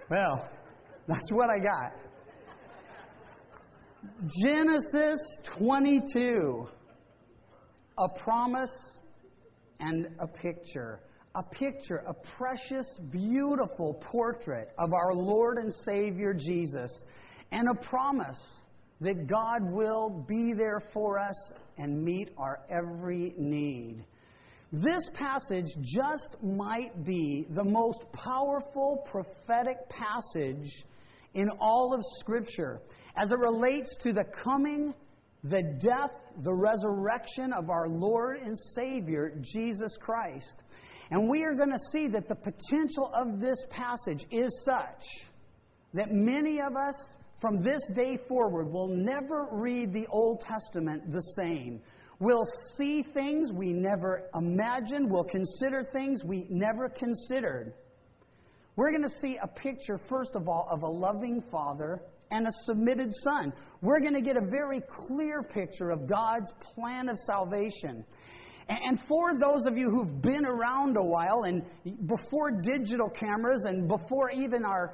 Well, that's what I got. Genesis 22. A promise and a picture. A picture, a precious, beautiful portrait of our Lord and Savior Jesus. And a promise that God will be there for us and meet our every need. This passage just might be the most powerful prophetic passage in all of Scripture as it relates to the coming, the death, the resurrection of our Lord and Savior, Jesus Christ. And we are going to see that the potential of this passage is such that many of us from this day forward will never read the Old Testament the same. We'll see things we never imagined. We'll consider things we never considered. We're going to see a picture, first of all, of a loving Father and a submitted Son. We're going to get a very clear picture of God's plan of salvation. And for those of you who've been around a while, and before digital cameras and before even our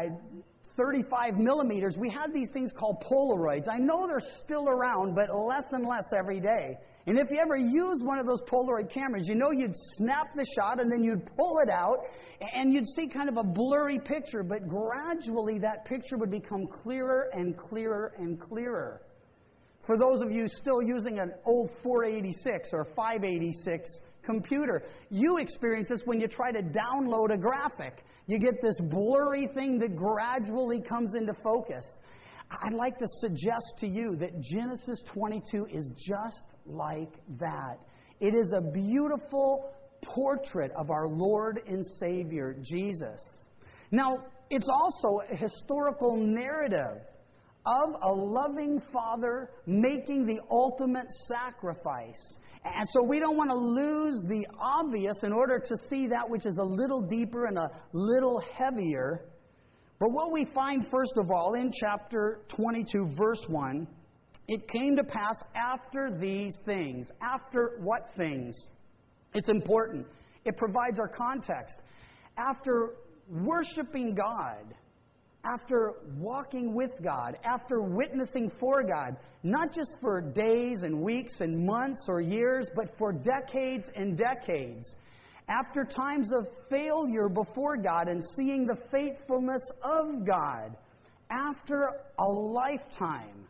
35 millimeters, we had these things called Polaroids. I know they're still around, but less and less every day. And if you ever used one of those Polaroid cameras, you know you'd snap the shot and then you'd pull it out and you'd see kind of a blurry picture, but gradually that picture would become clearer and clearer and clearer. For those of you still using an old 486 or 586 computer, you experience this when you try to download a graphic. You get this blurry thing that gradually comes into focus. I'd like to suggest to you that Genesis 22 is just like that. It is a beautiful portrait of our Lord and Savior, Jesus. Now, it's also a historical narrative of a loving Father making the ultimate sacrifice. And so we don't want to lose the obvious in order to see that which is a little deeper and a little heavier. But what we find, first of all, in chapter 22, verse 1, it came to pass after these things. After what things? It's important. It provides our context. After worshiping God, after walking with God, after witnessing for God, not just for days and weeks and months or years, but for decades and decades. After times of failure before God and seeing the faithfulness of God, after a lifetime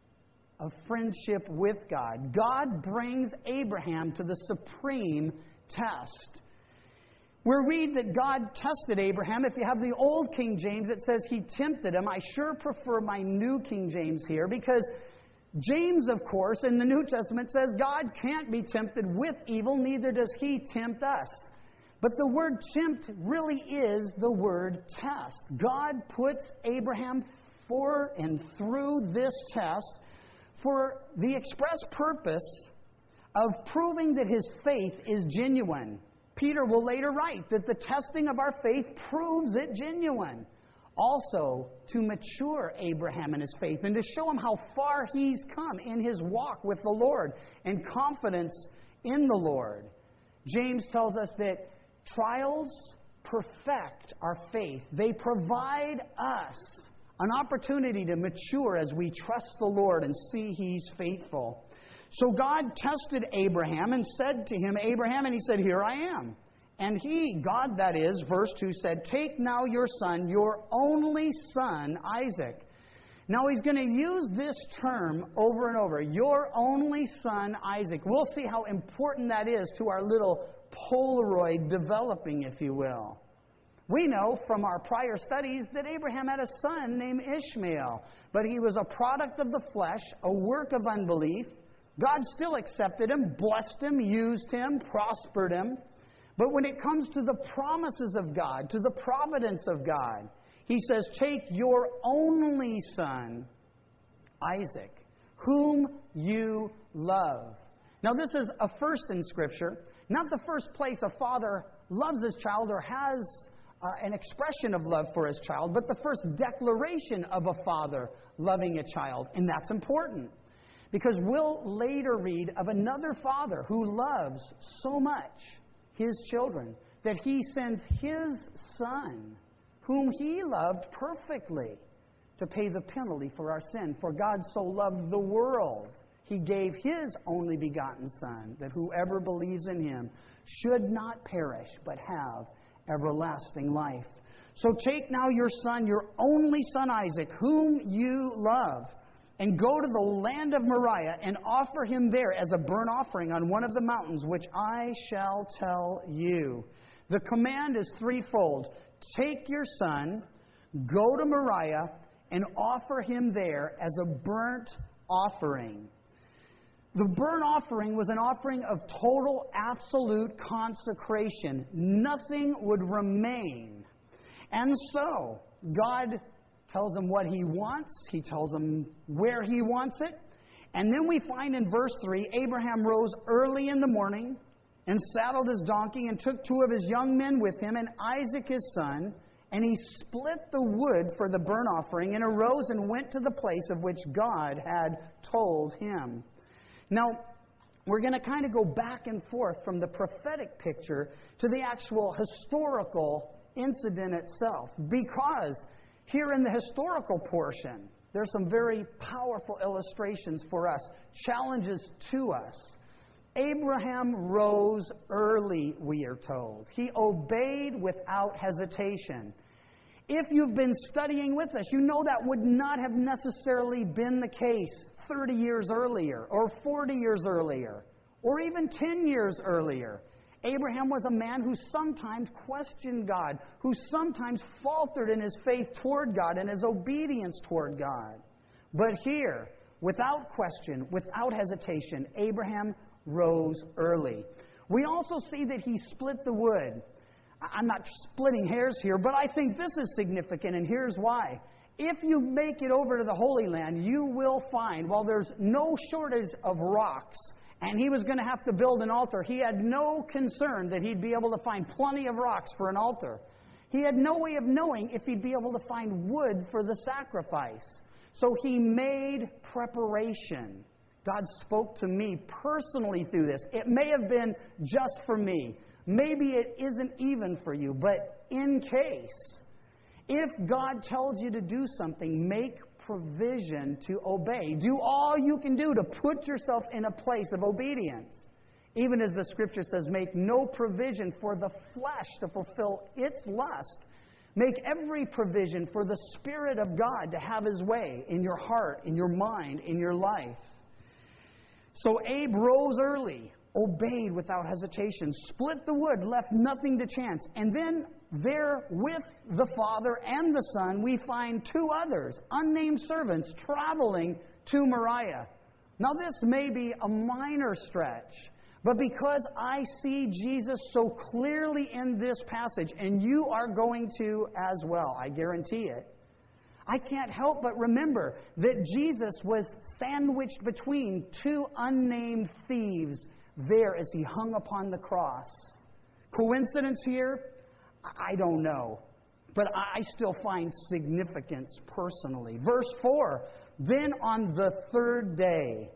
of friendship with God, God brings Abraham to the supreme test. We read that God tested Abraham. If you have the old King James, it says he tempted him. I sure prefer my new King James here because James, of course, in the New Testament says God can't be tempted with evil, neither does he tempt us. But the word tempt really is the word test. God puts Abraham for and through this test for the express purpose of proving that his faith is genuine. Peter will later write that the testing of our faith proves it genuine. Also, to mature Abraham in his faith and to show him how far he's come in his walk with the Lord and confidence in the Lord. James tells us that trials perfect our faith. They provide us an opportunity to mature as we trust the Lord and see he's faithful. So God tested Abraham and said to him, Abraham, and he said, here I am. And he, God that is, verse 2 said, take now your son, your only son, Isaac. Now he's going to use this term over and over, your only son, Isaac. We'll see how important that is to our little Polaroid developing, if you will. We know from our prior studies that Abraham had a son named Ishmael, but he was a product of the flesh, a work of unbelief. God still accepted him, blessed him, used him, prospered him. But when it comes to the promises of God, to the providence of God, he says, take your only son, Isaac, whom you love. Now this is a first in Scripture, not the first place a father loves his child or has an expression of love for his child, but the first declaration of a father loving a child. And that's important. Because we'll later read of another father who loves so much his children that he sends his son whom He loved perfectly, to pay the penalty for our sin. For God so loved the world, He gave His only begotten Son, that whoever believes in Him should not perish, but have everlasting life. So take now your son, your only son Isaac, whom you love, and go to the land of Moriah, and offer him there as a burnt offering on one of the mountains, which I shall tell you. The command is threefold. Take your son, go to Moriah, and offer him there as a burnt offering. The burnt offering was an offering of total, absolute consecration. Nothing would remain. And so, God tells him what He wants. He tells him where He wants it. And then we find in verse 3, Abraham rose early in the morning and saddled his donkey and took 2 of his young men with him and Isaac his son. And he split the wood for the burnt offering and arose and went to the place of which God had told him. Now, we're going to kind of go back and forth from the prophetic picture to the actual historical incident itself. Because here in the historical portion, there's some very powerful illustrations for us, challenges to us. Abraham rose early, we are told. He obeyed without hesitation. If you've been studying with us, you know that would not have necessarily been the case 30 years earlier, or 40 years earlier, or even 10 years earlier. Abraham was a man who sometimes questioned God, who sometimes faltered in his faith toward God and his obedience toward God. But here, without question, without hesitation, Abraham rose early. We also see that he split the wood. I'm not splitting hairs here, but I think this is significant, and here's why. If you make it over to the Holy Land, you will find, while there's no shortage of rocks, and he was going to have to build an altar, he had no concern that he'd be able to find plenty of rocks for an altar. He had no way of knowing if he'd be able to find wood for the sacrifice. So he made preparation. God spoke to me personally through this. It may have been just for me. Maybe it isn't even for you, but in case, if God tells you to do something, make provision to obey. Do all you can do to put yourself in a place of obedience. Even as the Scripture says, make no provision for the flesh to fulfill its lust. Make every provision for the Spirit of God to have His way in your heart, in your mind, in your life. So Abe rose early, obeyed without hesitation, split the wood, left nothing to chance. And then there with the Father and the Son, we find 2 others, unnamed servants, traveling to Moriah. Now this may be a minor stretch, but because I see Jesus so clearly in this passage, and you are going to as well, I guarantee it, I can't help but remember that Jesus was sandwiched between 2 unnamed thieves there as He hung upon the cross. Coincidence here? I don't know. But I still find significance personally. Verse 4, then on the 3rd day,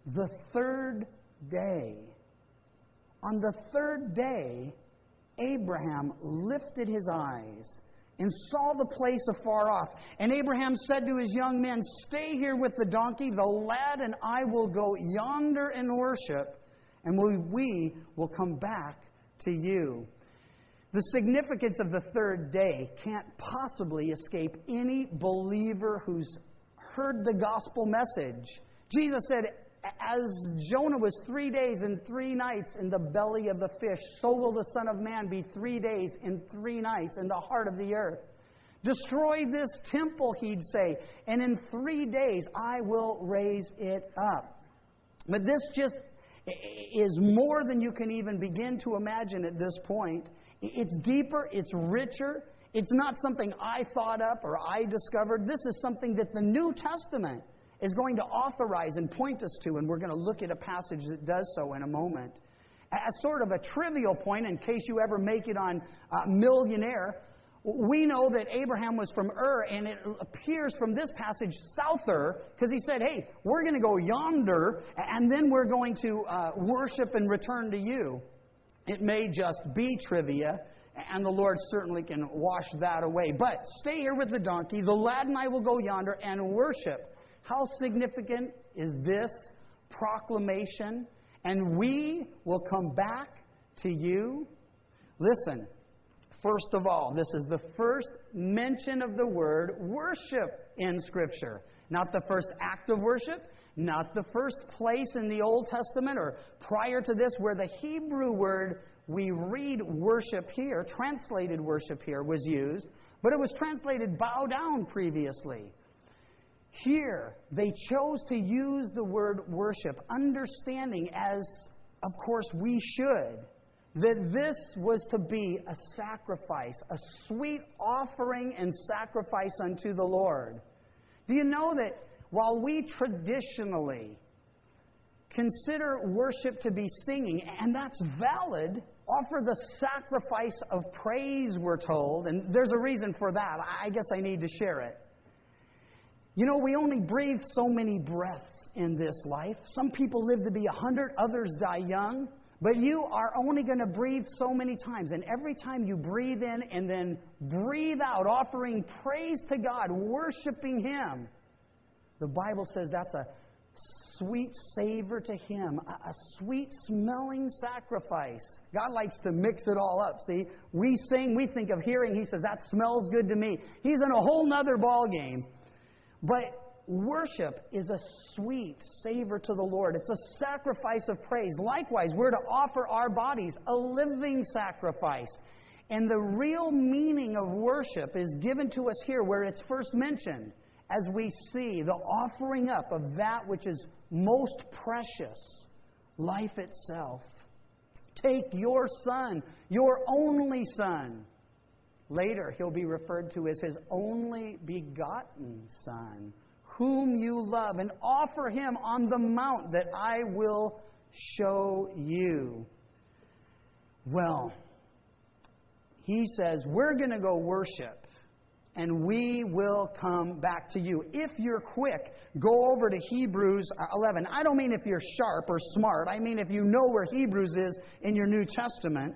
on the 3rd day, Abraham lifted his eyes and saw the place afar off. And Abraham said to his young men, stay here with the donkey, the lad and I will go yonder and worship, and we will come back to you. The significance of the 3rd day can't possibly escape any believer who's heard the gospel message. Jesus said, as Jonah was 3 days and 3 nights in the belly of the fish, so will the Son of Man be 3 days and 3 nights in the heart of the earth. Destroy this temple, He'd say, and in 3 days I will raise it up. But this just is more than you can even begin to imagine at this point. It's deeper, it's richer. It's not something I thought up or I discovered. This is something that the New Testament is going to authorize and point us to, and we're going to look at a passage that does so in a moment. As sort of a trivial point, in case you ever make it on Millionaire, we know that Abraham was from Ur, and it appears from this passage souther, because he said, hey, we're going to go yonder, and then we're going to worship and return to you. It may just be trivia, And the Lord certainly can wash that away. But stay here with the donkey. The lad and I will go yonder and worship. How significant is this proclamation? And we will come back to you. Listen, first of all, this is the first mention of the word worship in Scripture. Not the first act of worship, not the first place in the Old Testament or prior to this where the Hebrew word we read worship here, translated worship here, was used, but it was translated bow down previously. Here, they chose to use the word worship, understanding, as of course we should, that this was to be a sacrifice, a sweet offering and sacrifice unto the Lord. Do you know that while we traditionally consider worship to be singing, and that's valid, offer the sacrifice of praise, we're told, and there's a reason for that. I guess I need to share it. You know, we only breathe so many breaths in this life. Some people live to be 100, others die young. But you are only going to breathe so many times. And every time you breathe in and then breathe out, offering praise to God, worshiping Him, the Bible says that's a sweet savor to Him, a sweet smelling sacrifice. God likes to mix it all up. See, we sing, we think of hearing. He says, that smells good to me. He's in a whole nother ball game. But worship is a sweet savor to the Lord. It's a sacrifice of praise. Likewise, we're to offer our bodies a living sacrifice. And the real meaning of worship is given to us here where it's first mentioned, as we see the offering up of that which is most precious, life itself. Take your Son, your only Son. Later, He'll be referred to as His only begotten Son, whom you love, and offer Him on the mount that I will show you. Well, He says, we're going to go worship, and we will come back to you. If you're quick, go over to Hebrews 11. I don't mean if you're sharp or smart. I mean if you know where Hebrews is in your New Testament.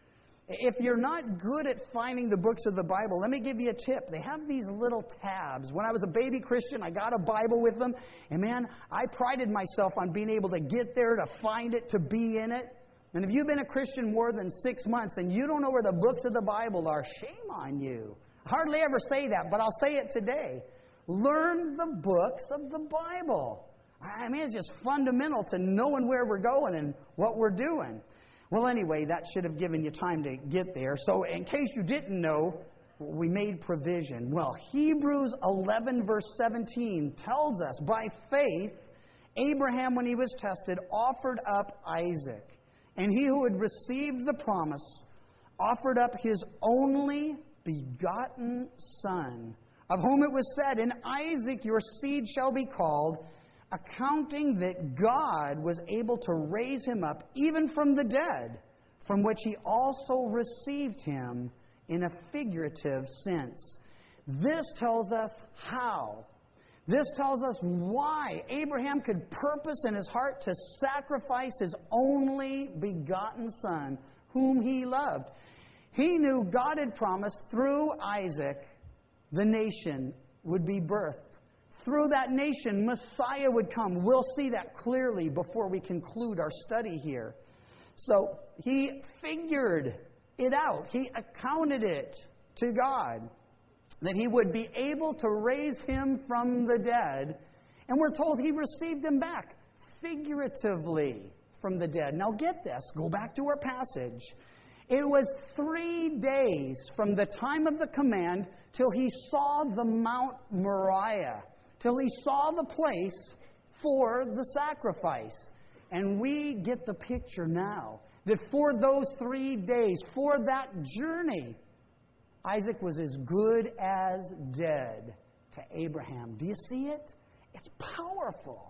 If you're not good at finding the books of the Bible, let me give you a tip. They have these little tabs. When I was a baby Christian, I got a Bible with them. And man, I prided myself on being able to get there, to find it, to be in it. And if you've been a Christian more than 6 months and you don't know where the books of the Bible are, shame on you. I hardly ever say that, but I'll say it today. Learn the books of the Bible. I mean, it's just fundamental to knowing where we're going and what we're doing. Well, anyway, that should have given you time to get there. So in case you didn't know, we made provision. Well, Hebrews 11, verse 17 tells us, by faith, Abraham, when he was tested, offered up Isaac. And he who had received the promise offered up his only begotten Son, of whom it was said, in Isaac your seed shall be called, accounting that God was able to raise him up even from the dead, from which he also received him in a figurative sense. This tells us how. This tells us why Abraham could purpose in his heart to sacrifice his only begotten Son, whom he loved. He knew God had promised through Isaac the nation would be birthed. Through that nation, Messiah would come. We'll see that clearly before we conclude our study here. So he figured it out. He accounted it to God that he would be able to raise him from the dead. And we're told he received him back figuratively from the dead. Now get this. Go back to our passage. It was 3 days from the time of the command till he saw the Mount Moriah, till he saw the place for the sacrifice. And we get the picture now that for those 3 days, for that journey, Isaac was as good as dead to Abraham. Do you see it? It's powerful.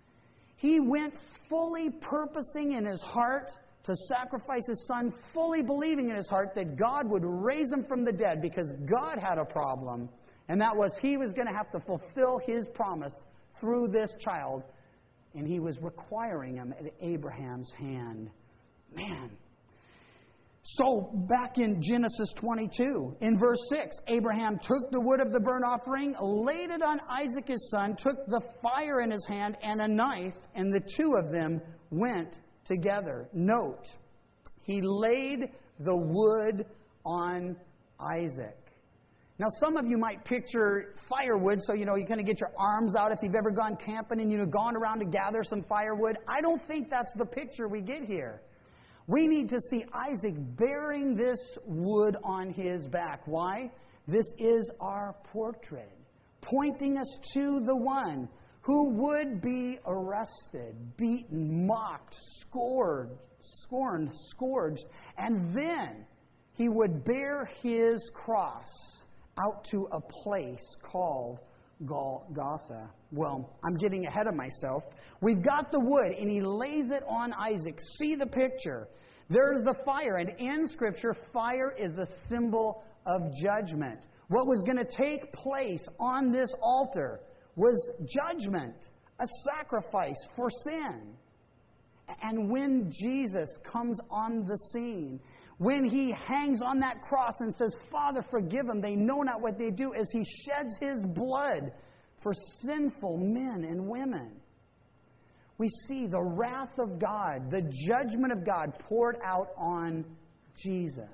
He went fully purposing in his heart to sacrifice his son, fully believing in his heart that God would raise him from the dead, because God had a problem, and that was he was going to have to fulfill his promise through this child, and he was requiring him at Abraham's hand. Man, So back in Genesis 22, in verse 6, Abraham took the wood of the burnt offering, laid it on Isaac his son, took the fire in his hand and a knife, and the two of them went together. Note, he laid the wood on Isaac. Now, some of you might picture firewood, so you kind of get your arms out if you've ever gone camping and gone around to gather some firewood. I don't think that's the picture we get here. We need to see Isaac bearing this wood on his back. Why? This is our portrait, pointing us to the one who would be arrested, beaten, mocked, scorned, scourged, and then he would bear his cross out to a place called Golgotha. Well, I'm getting ahead of myself. We've got the wood, and he lays it on Isaac. See the picture. There's the fire, and in Scripture, fire is a symbol of judgment. What was going to take place on this altar was judgment, a sacrifice for sin. And when Jesus comes on the scene, when he hangs on that cross and says, "Father, forgive them, they know not what they do," as he sheds his blood for sinful men and women, we see the wrath of God, the judgment of God poured out on Jesus.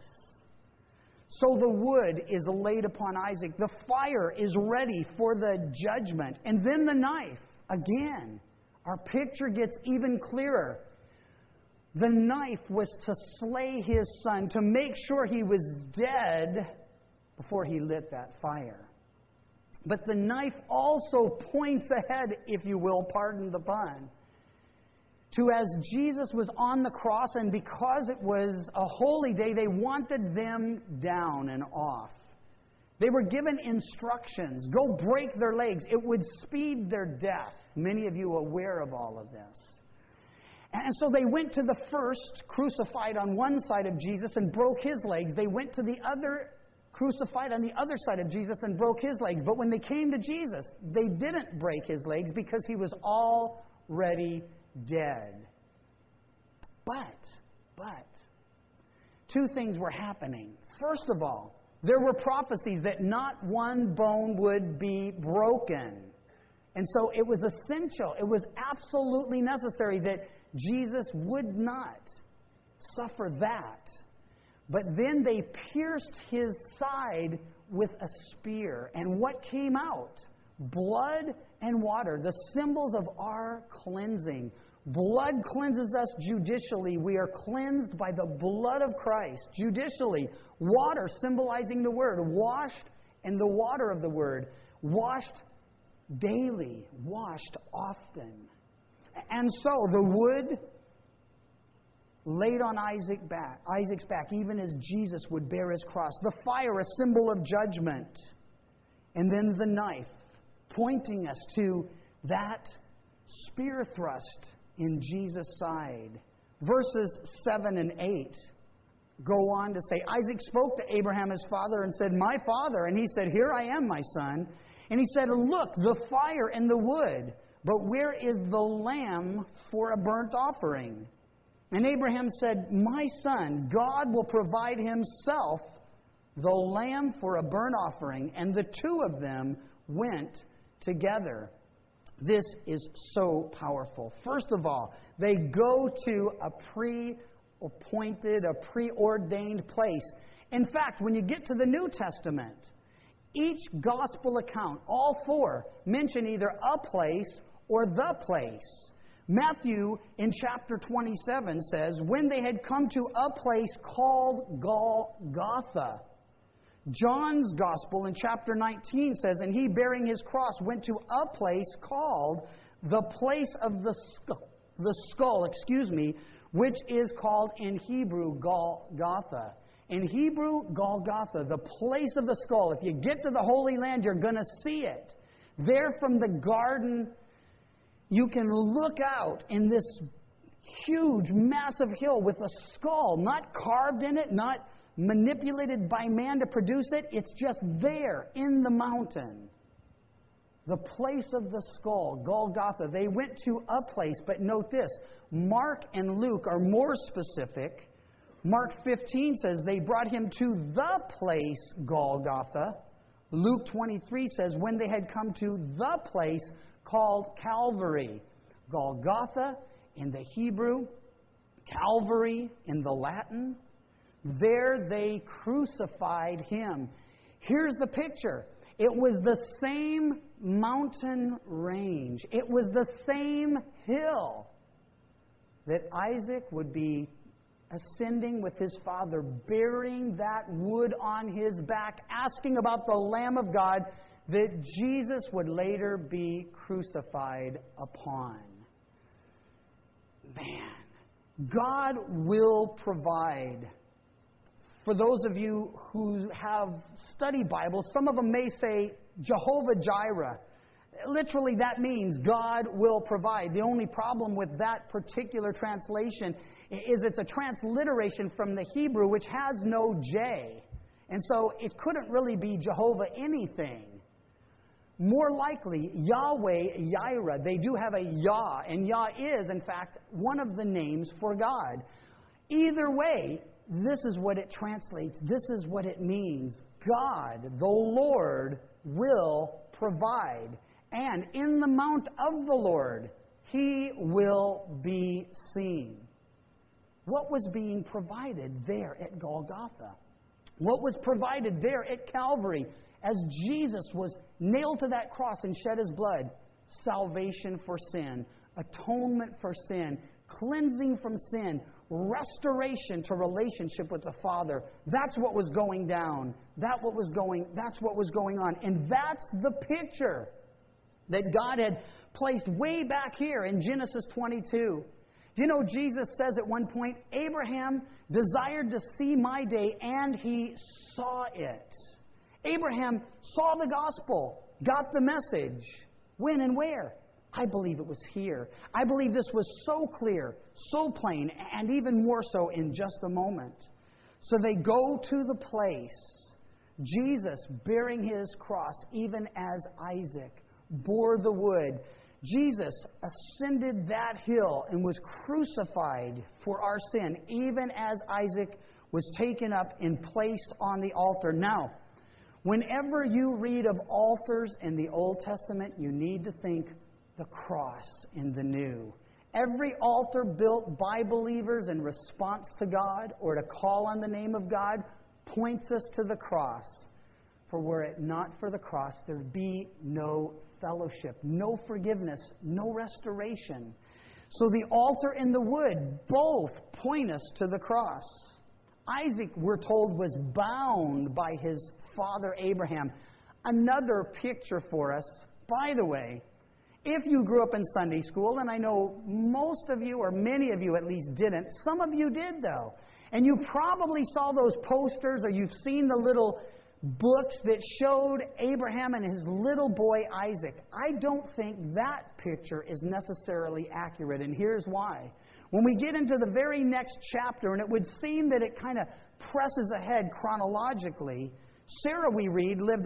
So the wood is laid upon Isaac. The fire is ready for the judgment. And then the knife. Again, our picture gets even clearer. The knife was to slay his son, to make sure he was dead before he lit that fire. But the knife also points ahead, if you will, pardon the pun, to as Jesus was on the cross, and because it was a holy day, they wanted them down and off. They were given instructions. Go break their legs. It would speed their death. Many of you are aware of all of this. And so they went to the first crucified on one side of Jesus and broke his legs. They went to the other crucified on the other side of Jesus and broke his legs. But when they came to Jesus, they didn't break his legs because he was already dead. But, two things were happening. First of all, there were prophecies that not one bone would be broken. And so it was essential, it was absolutely necessary that Jesus would not suffer that. But then they pierced his side with a spear. And what came out? Blood and water, the symbols of our cleansing. Blood cleanses us judicially. We are cleansed by the blood of Christ judicially. Water symbolizing the Word, washed in the water of the Word, washed daily, washed often. And so the wood laid on Isaac's back, even as Jesus would bear his cross. The fire, a symbol of judgment. And then the knife, pointing us to that spear thrust in Jesus' side. Verses 7 and 8 go on to say, Isaac spoke to Abraham his father and said, "My father." And he said, "Here I am, my son." And he said, "Look, the fire and the wood, but where is the lamb for a burnt offering?" And Abraham said, "My son, God will provide himself the lamb for a burnt offering." And the two of them went together. This is so powerful. First of all, they go to a pre-appointed, a preordained place. In fact, when you get to the New Testament, each gospel account, all four, mention either a place or the place. Matthew, in chapter 27, says, when they had come to a place called Golgotha. John's gospel in chapter 19 says, and he, bearing his cross, went to a place called the place of the skull, which is called in Hebrew Golgotha. In Hebrew, Golgotha, the place of the skull. If you get to the Holy Land, you're going to see it. There from the garden, you can look out in this huge, massive hill with a skull, not carved in it, not manipulated by man to produce it. It's just there in the mountain. The place of the skull, Golgotha. They went to a place, but note this. Mark and Luke are more specific Mark 15 says they brought him to the place Golgotha. Luke 23 says when they had come to the place called Calvary. Golgotha in the Hebrew, Calvary in the Latin. There they crucified him. Here's the picture. It was the same mountain range. It was the same hill that Isaac would be ascending with his father, bearing that wood on his back, asking about the Lamb of God that Jesus would later be crucified upon. Man, God will provide. For those of you who have study Bibles, some of them may say Jehovah Jireh. Literally, that means God will provide. The only problem with that particular translation is it's a transliteration from the Hebrew, which has no J. And so it couldn't really be Jehovah anything. More likely, Yahweh, Yireh. They do have a Yah, and Yah is, in fact, one of the names for God. Either way, this is what it translates. This is what it means. God, the Lord, will provide. And in the mount of the Lord, He will be seen. What was being provided there at Golgotha? What was provided there at Calvary as Jesus was nailed to that cross and shed His blood? Salvation for sin, atonement for sin, cleansing from sin, restoration to relationship with the Father. That's what was going down. That's what was going on. And that's the picture that God had placed way back here in Genesis 22. Do you know Jesus says at one point, Abraham desired to see my day, and he saw it. Abraham saw the gospel, got the message. When and where? I believe it was here. I believe this was so clear, so plain, and even more so in just a moment. So they go to the place, Jesus bearing His cross, even as Isaac bore the wood. Jesus ascended that hill and was crucified for our sin, even as Isaac was taken up and placed on the altar. Now, whenever you read of altars in the Old Testament, you need to think the cross in the New. Every altar built by believers in response to God or to call on the name of God points us to the cross. For were it not for the cross, there'd be no fellowship, no forgiveness, no restoration. So the altar and the wood both point us to the cross. Isaac, we're told, was bound by his father Abraham. Another picture for us. By the way, if you grew up in Sunday school, and I know most of you, or many of you at least, didn't, some of you did though. And you probably saw those posters, or you've seen the little books that showed Abraham and his little boy Isaac. I don't think that picture is necessarily accurate, and here's why. When we get into the very next chapter, and it would seem that it kind of presses ahead chronologically, Sarah, we read, lived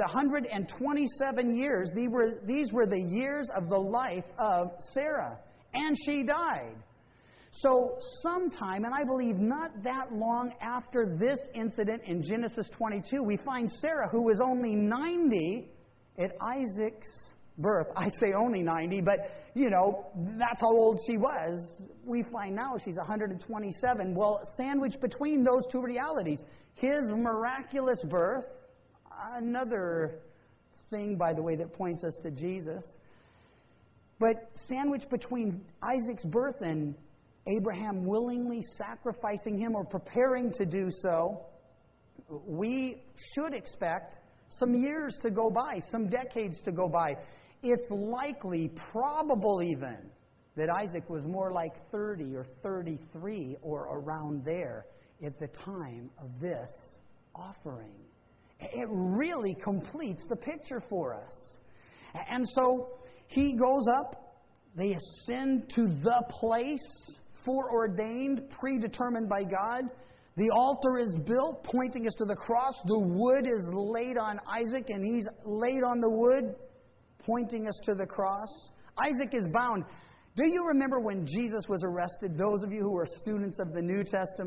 127 years. These were the years of the life of Sarah, and she died. So sometime, and I believe not that long after this incident in Genesis 22, we find Sarah, who was only 90 at Isaac's birth. I say only 90, but, you know, that's how old she was. We find now she's 127. Well, sandwiched between those two realities, his miraculous birth, another thing, by the way, that points us to Jesus, but sandwiched between Isaac's birth and Abraham willingly sacrificing him or preparing to do so, we should expect some years to go by, some decades to go by. It's likely, probable even, that Isaac was more like 30 or 33 or around there at the time of this offering. It really completes the picture for us. And so he goes up, they ascend to the place foreordained, predetermined by God. The altar is built, pointing us to the cross. The wood is laid on Isaac, and he's laid on the wood, pointing us to the cross. Isaac is bound. Do you remember when Jesus was arrested? Those of you who are students of the New Testament,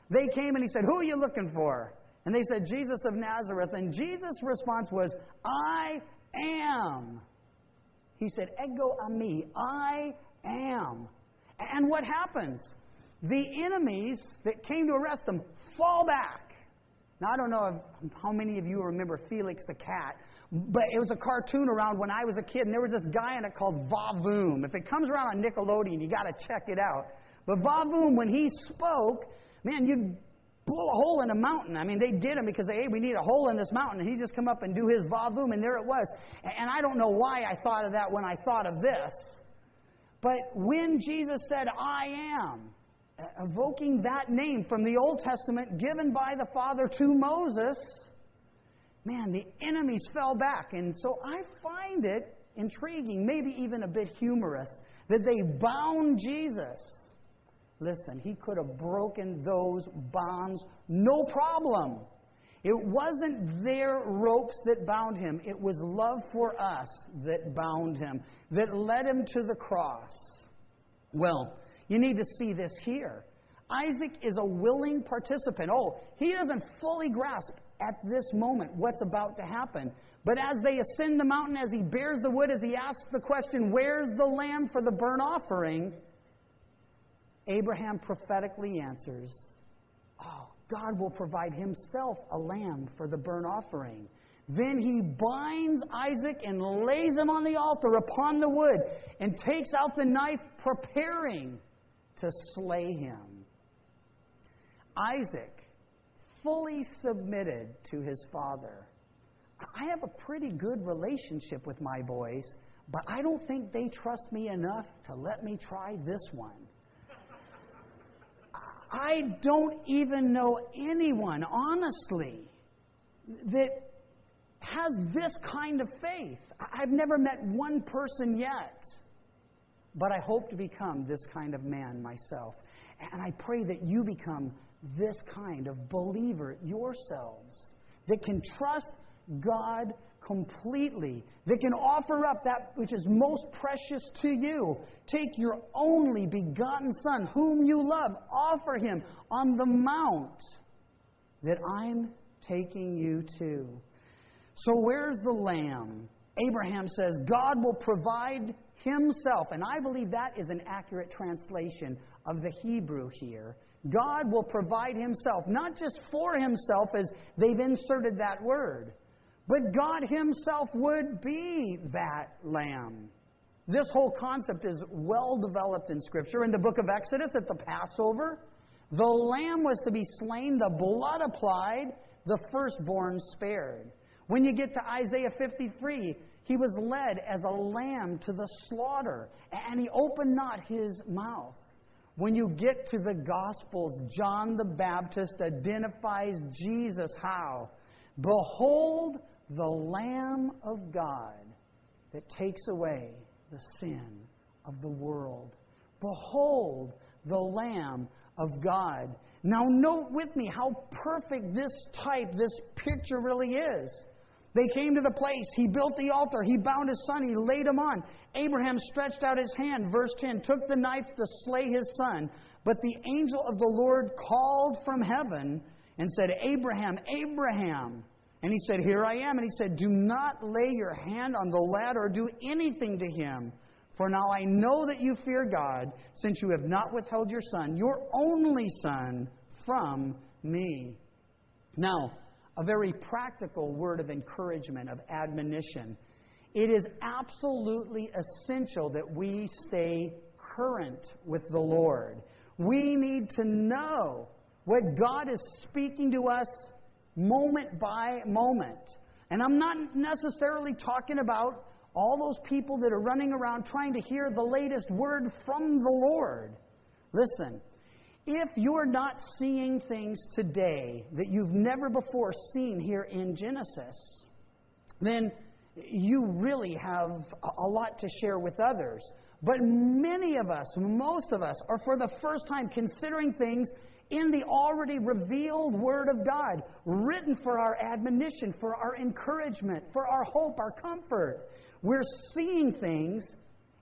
They came and he said, who are you looking for? And they said, Jesus of Nazareth. And Jesus' response was, I am. He said, Ego eimi, I am. And what happens? The enemies that came to arrest him fall back. Now, I don't know how many of you remember Felix the Cat, but it was a cartoon around when I was a kid, and there was this guy in it called Vavoom. If it comes around on Nickelodeon, you got to check it out. But Vavoom, when he spoke, man, you'd blow a hole in a mountain. I mean, they did him because, hey, we need a hole in this mountain. And he'd just come up and do his Vavoom, and there it was. And I don't know why I thought of that when I thought of this. But when Jesus said, I am, evoking that name from the Old Testament given by the Father to Moses, man, the enemies fell back. And so I find it intriguing, maybe even a bit humorous, that they bound Jesus. Listen, he could have broken those bonds, no problem. It wasn't their ropes that bound him. It was love for us that bound him, that led him to the cross. Well, you need to see this here. Isaac is a willing participant. Oh, he doesn't fully grasp at this moment what's about to happen. But as they ascend the mountain, as he bears the wood, as he asks the question, where's the lamb for the burnt offering? Abraham prophetically answers, oh, God will provide himself a lamb for the burnt offering. Then he binds Isaac and lays him on the altar upon the wood and takes out the knife, preparing to slay him. Isaac fully submitted to his father. I have a pretty good relationship with my boys, but I don't think they trust me enough to let me try this one. I don't even know anyone, honestly, that has this kind of faith. I've never met one person yet, but I hope to become this kind of man myself. And I pray that you become this kind of believer yourselves, that can trust God completely, that can offer up that which is most precious to you. Take your only begotten Son, whom you love, offer him on the mount that I'm taking you to. So where's the lamb? Abraham says, God will provide himself. And I believe that is an accurate translation of the Hebrew here. God will provide himself, not just for himself as they've inserted that word, but God himself would be that lamb. This whole concept is well developed in Scripture. In the book of Exodus at the Passover, the lamb was to be slain, the blood applied, the firstborn spared. When you get to Isaiah 53, he was led as a lamb to the slaughter, and he opened not his mouth. When you get to the Gospels, John the Baptist identifies Jesus how? Behold the Lamb of God that takes away the sin of the world. Behold the Lamb of God. Now note with me how perfect this picture really is. They came to the place. He built the altar. He bound his son. He laid him on. Abraham stretched out his hand, verse 10, took the knife to slay his son. But the angel of the Lord called from heaven and said, Abraham, Abraham. And he said, here I am. And he said, do not lay your hand on the lad or do anything to him. For now I know that you fear God, since you have not withheld your son, your only son, from me. Now, a very practical word of encouragement, of admonition. It is absolutely essential that we stay current with the Lord. We need to know what God is speaking to us moment by moment. And I'm not necessarily talking about all those people that are running around trying to hear the latest word from the Lord. Listen, if you're not seeing things today that you've never before seen here in Genesis, then you really have a lot to share with others. But many of us, most of us, are for the first time considering things in the already revealed Word of God, written for our admonition, for our encouragement, for our hope, our comfort. We're seeing things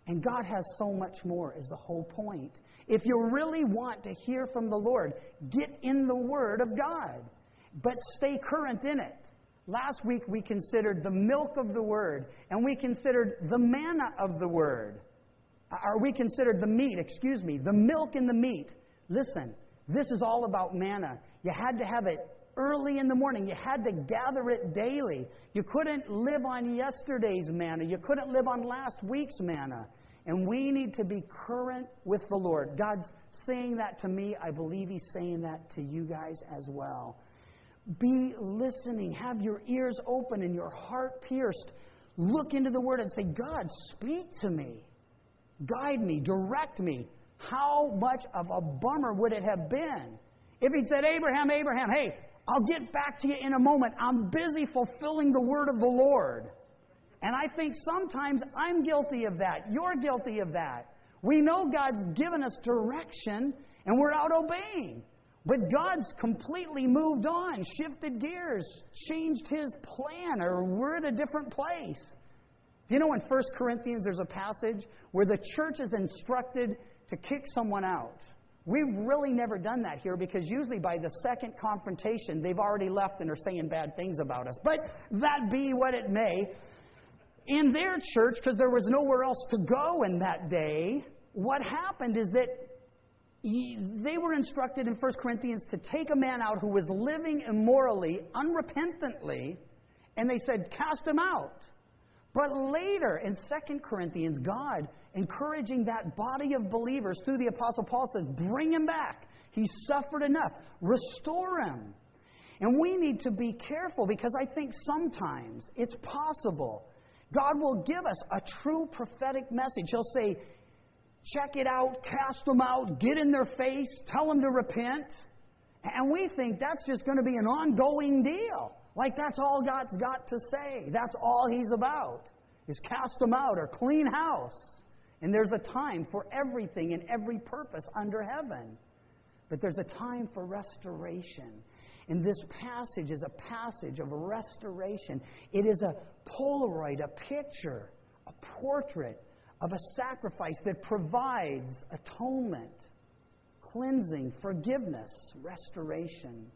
And God has so much more is the whole point. If you really want to hear from the Lord, get in the Word of God. But stay current in it. Last week we considered the milk of the Word. And we considered the manna of the Word. Or we considered the meat, the milk and the meat. Listen, this is all about manna. You had to have it early in the morning. You had to gather it daily. You couldn't live on yesterday's manna. You couldn't live on last week's manna. And we need to be current with the Lord. God's saying that to me. I believe He's saying that to you guys as well. Be listening. Have your ears open and your heart pierced. Look into the Word and say, God, speak to me. Guide me. Direct me. How much of a bummer would it have been if He'd said, Abraham, hey, I'll get back to you in a moment. I'm busy fulfilling the word of the Lord. And I think sometimes I'm guilty of that. You're guilty of that. We know God's given us direction and we're out obeying. But God's completely moved on, shifted gears, changed His plan, or we're at a different place. Do you know in 1 Corinthians there's a passage where the church is instructed to kick someone out? We've really never done that here because usually by the second confrontation, they've already left and are saying bad things about us. But that be what it may. In their church, because there was nowhere else to go in that day, what happened is that they were instructed in 1 Corinthians to take a man out who was living immorally, unrepentantly, and they said, cast him out. But later in 2 Corinthians, God, encouraging that body of believers through the Apostle Paul, says, bring him back. He suffered enough. Restore him. And we need to be careful because I think sometimes it's possible God will give us a true prophetic message. He'll say, check it out, cast them out, get in their face, tell them to repent. And we think that's just going to be an ongoing deal. Like that's all God's got to say. That's all He's about, is cast them out or clean house. And there's a time for everything and every purpose under heaven. But there's a time for restoration. And this passage is a passage of restoration. It is a Polaroid, a picture, a portrait of a sacrifice that provides atonement, cleansing, forgiveness, restoration.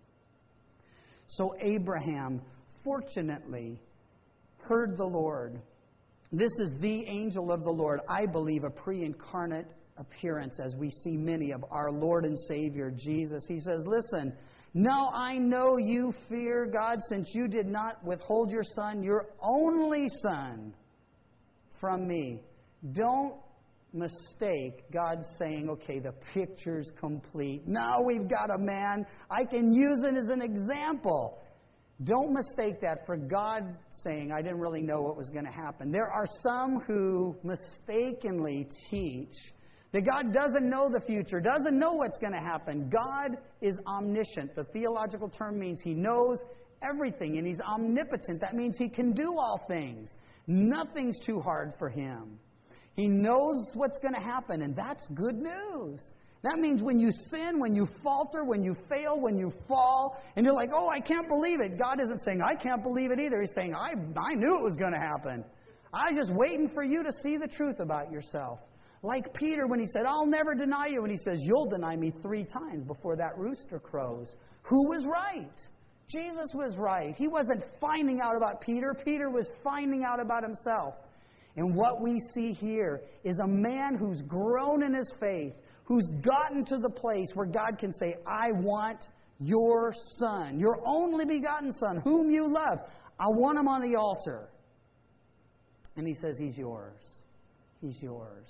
So Abraham, fortunately, heard the Lord. This is the angel of the Lord. I believe a pre-incarnate appearance as we see many of our Lord and Savior, Jesus. He says, listen, now I know you fear God since you did not withhold your son, your only son, from me. Don't mistake God saying, okay, the picture's complete. Now we've got a man. I can use it as an example. Don't mistake that for God saying, I didn't really know what was going to happen. There are some who mistakenly teach that God doesn't know the future, doesn't know what's going to happen. God is omniscient. The theological term means He knows everything, and He's omnipotent. That means He can do all things. Nothing's too hard for Him. He knows what's going to happen, and that's good news. That means when you sin, when you falter, when you fail, when you fall, and you're like, oh, I can't believe it. God isn't saying, I can't believe it either. He's saying, I knew it was going to happen. I was just waiting for you to see the truth about yourself. Like Peter when he said, I'll never deny you. And he says, you'll deny me 3 times before that rooster crows. Who was right? Jesus was right. He wasn't finding out about Peter. Peter was finding out about himself. And what we see here is a man who's grown in his faith, who's gotten to the place where God can say, I want your son, your only begotten son, whom you love. I want him on the altar. And he says, he's yours. He's yours.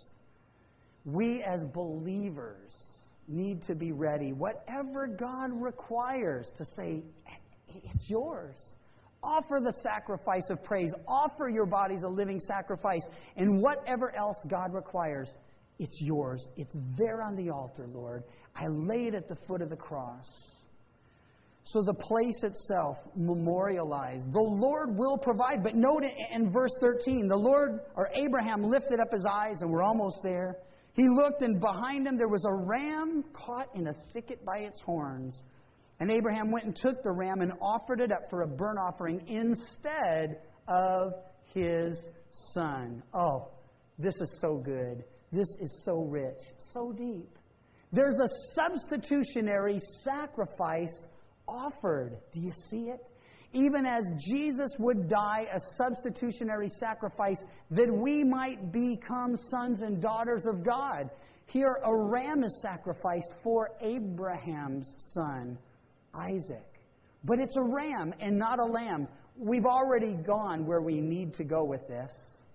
We as believers need to be ready, whatever God requires, to say, it's yours. Offer the sacrifice of praise. Offer your bodies a living sacrifice. And whatever else God requires, it's yours. It's there on the altar, Lord. I lay it at the foot of the cross. So the place itself memorialized. The Lord will provide. But note in verse 13, the Lord, or Abraham, lifted up his eyes, and we're almost there. He looked, and behind him there was a ram caught in a thicket by its horns. And Abraham went and took the ram and offered it up for a burnt offering instead of his son. Oh, This is so good. This is so rich, so deep. There's a substitutionary sacrifice offered. Do you see it? Even as Jesus would die, a substitutionary sacrifice, that we might become sons and daughters of God. Here, a ram is sacrificed for Abraham's son, Isaac. But it's a ram and not a lamb. We've already gone where we need to go with this.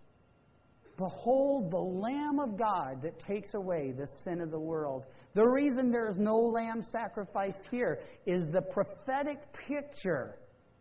Behold the Lamb of God that takes away the sin of the world. The reason there is no lamb sacrificed here is the prophetic picture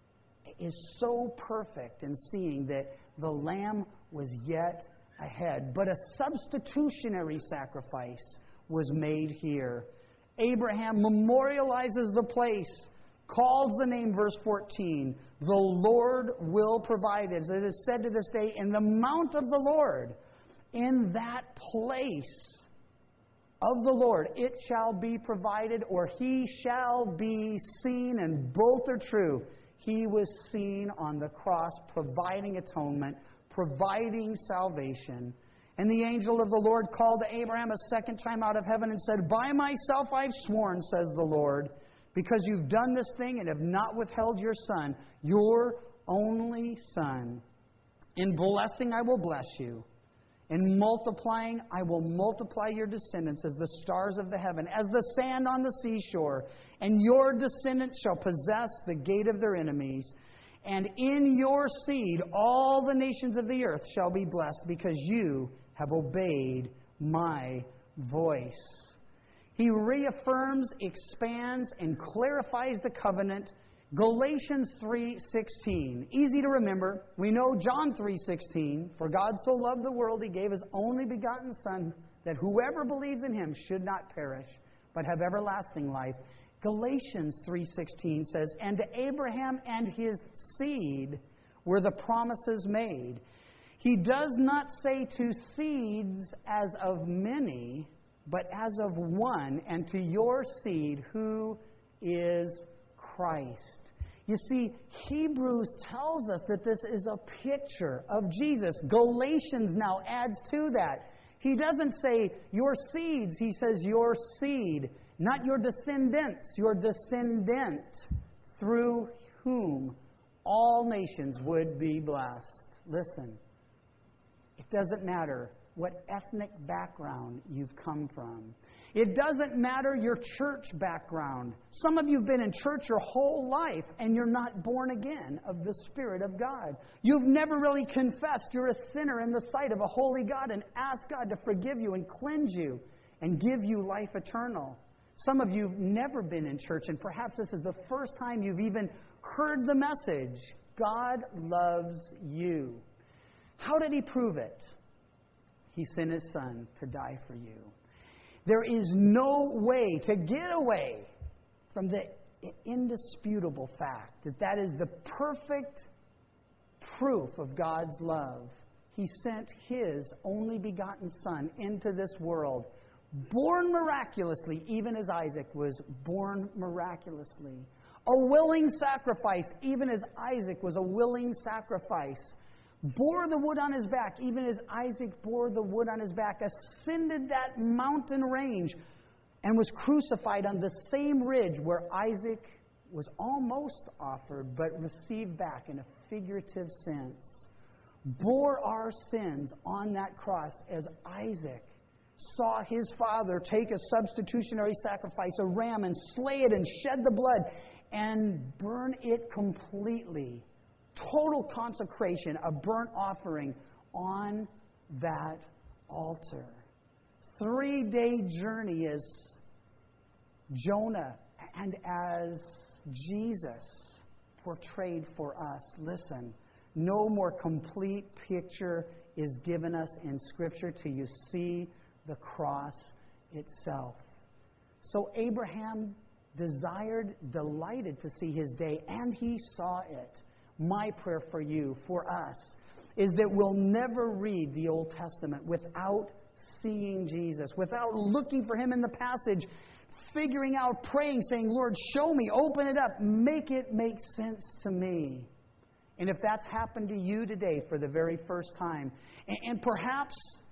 is so perfect in seeing that the lamb was yet ahead. But a substitutionary sacrifice was made here. Abraham memorializes the place, calls the name, verse 14, the Lord will provide it. As it is said to this day, in the mount of the Lord, in that place of the Lord, it shall be provided, or he shall be seen, and both are true. He was seen on the cross, providing atonement, providing salvation. And the angel of the Lord called to Abraham a second time out of heaven and said, by myself I've sworn, says the Lord, because you've done this thing and have not withheld your son, your only son. In blessing I will bless you. In multiplying I will multiply your descendants as the stars of the heaven, as the sand on the seashore. And your descendants shall possess the gate of their enemies. And in your seed all the nations of the earth shall be blessed, because you have obeyed my voice. He reaffirms, expands, and clarifies the covenant. Galatians 3:16. Easy to remember. We know John 3:16. For God so loved the world, He gave His only begotten Son, that whoever believes in Him should not perish, but have everlasting life. Galatians 3:16 says, and to Abraham and his seed were the promises made. He does not say to seeds as of many, but as of one, and to your seed, who is Christ. You see, Hebrews tells us that this is a picture of Jesus. Galatians now adds to that. He doesn't say your seeds, he says your seed, not your descendants, your descendant, through whom all nations would be blessed. Listen, it doesn't matter what ethnic background you've come from. It doesn't matter your church background. Some of you have been in church your whole life and you're not born again of the Spirit of God. You've never really confessed you're a sinner in the sight of a holy God and asked God to forgive you and cleanse you and give you life eternal. Some of you have never been in church, and perhaps this is the first time you've even heard the message. God loves you. How did He prove it? He sent His Son to die for you. There is no way to get away from the indisputable fact that that is the perfect proof of God's love. He sent His only begotten Son into this world, born miraculously, even as Isaac was born miraculously. A willing sacrifice, even as Isaac was a willing sacrifice. Bore the wood on his back, even as Isaac bore the wood on his back, ascended that mountain range, and was crucified on the same ridge where Isaac was almost offered, but received back in a figurative sense. Bore our sins on that cross as Isaac saw his father take a substitutionary sacrifice, a ram, and slay it and shed the blood and burn it completely. Total consecration, a burnt offering on that altar. 3-day journey as Jonah and as Jesus portrayed for us. Listen, no more complete picture is given us in Scripture till you see the cross itself. So Abraham delighted to see his day, and he saw it. My prayer for you, for us, is that we'll never read the Old Testament without seeing Jesus, without looking for Him in the passage, figuring out, praying, saying, Lord, show me, open it up, make it make sense to me. And if that's happened to you today for the very first time, and perhaps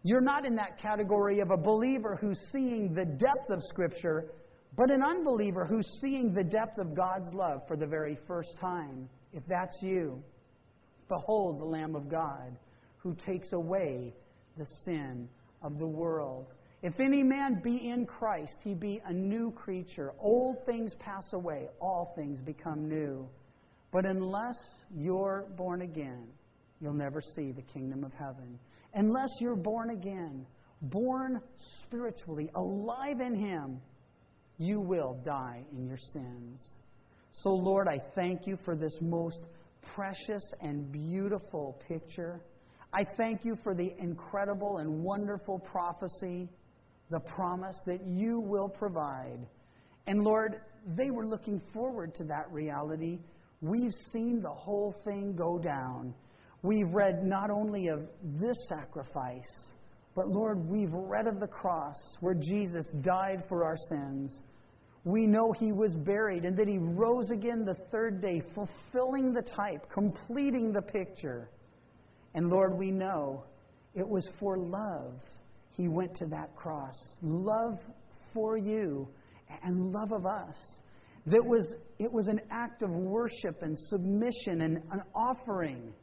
You're not in that category of a believer who's seeing the depth of Scripture, but an unbeliever who's seeing the depth of God's love for the very first time. If that's you, behold the Lamb of God who takes away the sin of the world. If any man be in Christ, he be a new creature. Old things pass away, all things become new. But unless you're born again, you'll never see the kingdom of heaven. Unless you're born again, born spiritually, alive in Him, you will die in your sins. So, Lord, I thank you for this most precious and beautiful picture. I thank you for the incredible and wonderful prophecy, the promise that you will provide. And Lord, they were looking forward to that reality. We've seen the whole thing go down. We've read not only of this sacrifice, but Lord, we've read of the cross where Jesus died for our sins. We know He was buried and that He rose again the third day, fulfilling the type, completing the picture. And Lord, we know it was for love He went to that cross. Love for you and love of us. It was an act of worship and submission and an offering,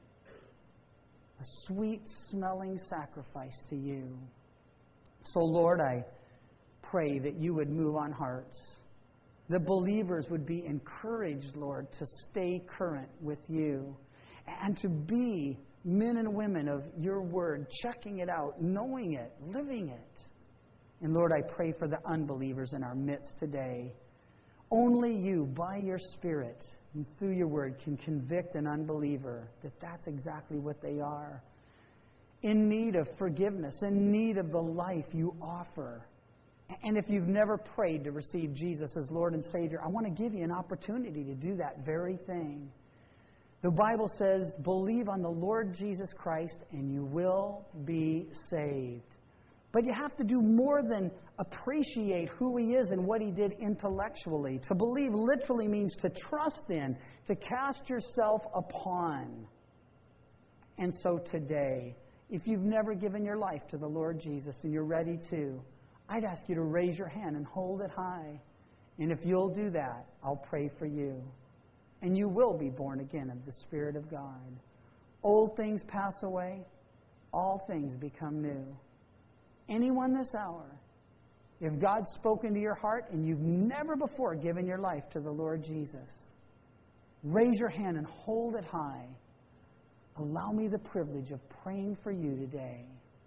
a sweet-smelling sacrifice to you. So, Lord, I pray that you would move on hearts. The believers would be encouraged, Lord, to stay current with you and to be men and women of your word, checking it out, knowing it, living it. And Lord, I pray for the unbelievers in our midst today. Only you, by your Spirit and through your word, can convict an unbeliever that that's exactly what they are. In need of forgiveness, in need of the life you offer. And if you've never prayed to receive Jesus as Lord and Savior, I want to give you an opportunity to do that very thing. The Bible says, believe on the Lord Jesus Christ and you will be saved. But you have to do more than appreciate who He is and what He did intellectually. To believe literally means to trust in, to cast yourself upon. And so today, if you've never given your life to the Lord Jesus and you're ready to, I'd ask you to raise your hand and hold it high. And if you'll do that, I'll pray for you. And you will be born again of the Spirit of God. Old things pass away, all things become new. Anyone this hour, if God's spoken to your heart and you've never before given your life to the Lord Jesus, raise your hand and hold it high. Allow me the privilege of praying for you today.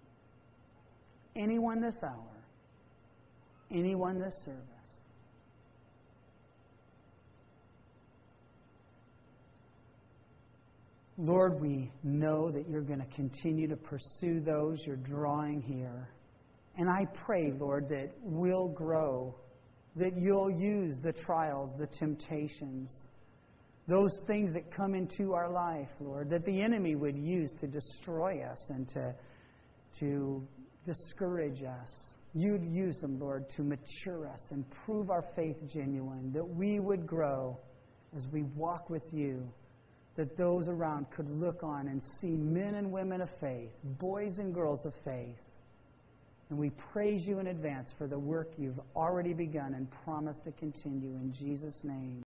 Anyone this hour, anyone this service. Lord, we know that you're going to continue to pursue those you're drawing here. And I pray, Lord, that we'll grow, that you'll use the trials, the temptations, those things that come into our life, Lord, that the enemy would use to destroy us and to discourage us. You'd use them, Lord, to mature us and prove our faith genuine, that we would grow as we walk with you, that those around could look on and see men and women of faith, boys and girls of faith. And we praise you in advance for the work you've already begun and promised to continue in Jesus' name.